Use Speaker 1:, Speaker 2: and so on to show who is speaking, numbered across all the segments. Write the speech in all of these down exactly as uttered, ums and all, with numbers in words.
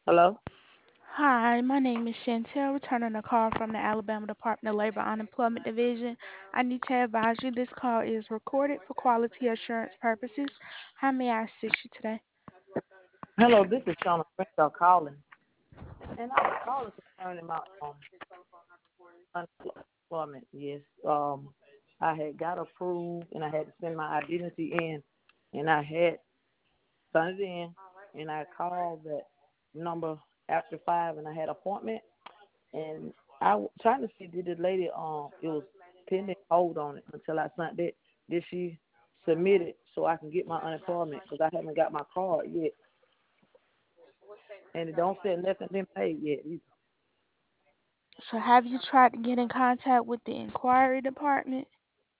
Speaker 1: Hello?
Speaker 2: Hi, my name is Chantel, returning a call from the Alabama Department of Labor Unemployment Division. I need to advise you this call is recorded for quality assurance purposes. How may I assist you today?
Speaker 1: Hello, this is Shauna Crenshaw calling. And I was calling concerning my um unemployment. Yes. Um I had got approved and I had to send my identity in and I had sent it in and I called that number after five and I had appointment and I was trying to see did the lady um it was pending hold on it until I sent it. Did she submit it so I can get my unemployment because I haven't got my card yet and it don't say nothing been paid yet either.
Speaker 2: So, have you tried to get in contact with the inquiry department?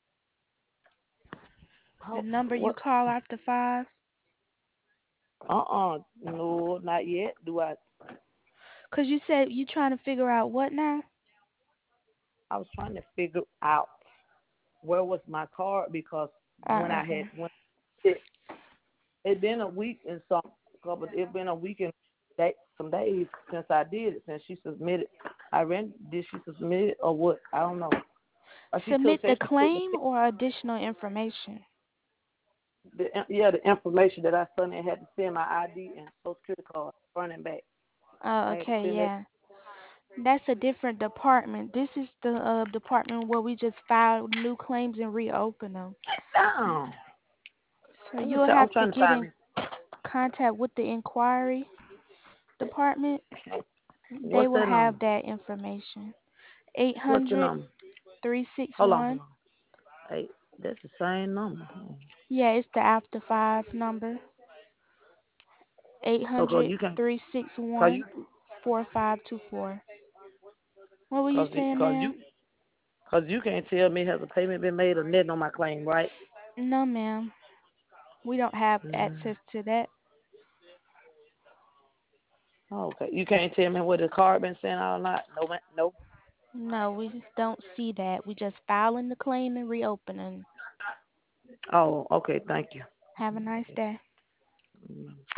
Speaker 2: The
Speaker 1: How,
Speaker 2: number you
Speaker 1: what?
Speaker 2: call after five?
Speaker 1: Uh-uh. No, not yet. Do I?
Speaker 2: Because you said you trying to figure out what now?
Speaker 1: I was trying to figure out where was my card because when
Speaker 2: Oh,
Speaker 1: I had
Speaker 2: okay.
Speaker 1: when it it been a week and some couple it been a week and day, some days since I did it since she submitted. I ran. Did she submit it or what? I don't know. Or she took
Speaker 2: Submit the
Speaker 1: said she put
Speaker 2: claim or additional information?
Speaker 1: the yeah the information that I sent and had to send my I D and social security card front and back.
Speaker 2: Oh,
Speaker 1: I had to
Speaker 2: okay,
Speaker 1: send that.
Speaker 2: yeah. That's a different department. This is the uh, department where we just file new claims and reopen them.
Speaker 1: Down.
Speaker 2: So
Speaker 1: Let me
Speaker 2: you'll
Speaker 1: tell. I'm
Speaker 2: have to
Speaker 1: trying to
Speaker 2: get
Speaker 1: find
Speaker 2: in
Speaker 1: this.
Speaker 2: contact with the inquiry department. They
Speaker 1: What's
Speaker 2: will
Speaker 1: that number?
Speaker 2: have that information. Eight
Speaker 1: What's the
Speaker 2: hundred
Speaker 1: number?
Speaker 2: three six
Speaker 1: Hold on, hold
Speaker 2: one.
Speaker 1: on. Hey, that's the same number.
Speaker 2: Yeah, it's the after five number. Eight
Speaker 1: So, cause
Speaker 2: hundred
Speaker 1: you can,
Speaker 2: three six
Speaker 1: cause
Speaker 2: one
Speaker 1: you,
Speaker 2: four five two four. What were you
Speaker 1: cause, it,
Speaker 2: saying,
Speaker 1: cause you,
Speaker 2: ma'am?
Speaker 1: cause you can't tell me has a payment been made or nothing on my claim, right?
Speaker 2: No, ma'am. We don't have
Speaker 1: Mm.
Speaker 2: access to that.
Speaker 1: Okay. You can't tell me where the card been sent out or not. No, ma- no.
Speaker 2: No, we just don't see that. We just filing the claim and reopening.
Speaker 1: Oh, okay. Thank you.
Speaker 2: Have a nice day.
Speaker 1: Mm.